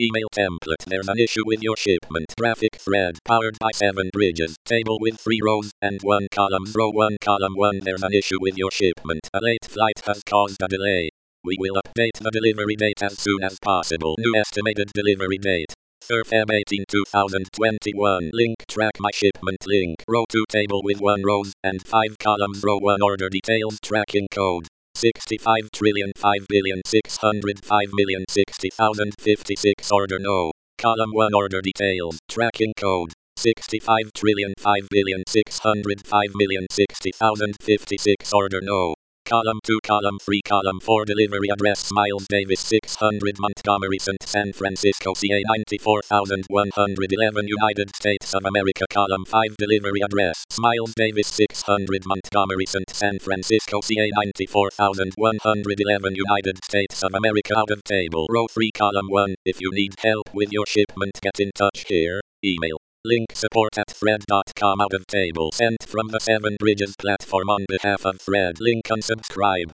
Email template. There's an issue with your shipment. Graphic thread powered by 7 bridges. Table with 3 rows and 1 column. Row 1 column 1. There's an issue with your shipment. A late flight has caused a delay. We will update the delivery date as soon as possible. New estimated delivery date. Feb 18, 2021. Link track my shipment link. Row 2 table with 1 rows and 5 columns. Row 1 order details tracking code. 65,505,060,060,056 order no. Column 1 order details tracking code. 65,505,605,060,056 order no. Column 2 column 3 column 4 delivery address Miles Davis 600 Montgomery St. San Francisco CA 94111 United States of America column 5 delivery address Miles Davis 600 Montgomery St. San Francisco CA 94111 United States of America out of table row 3 column 1 if you need help with your shipment get in touch here email link support@thread.com out of table sent from the 7 Bridges platform on behalf of Thread link unsubscribe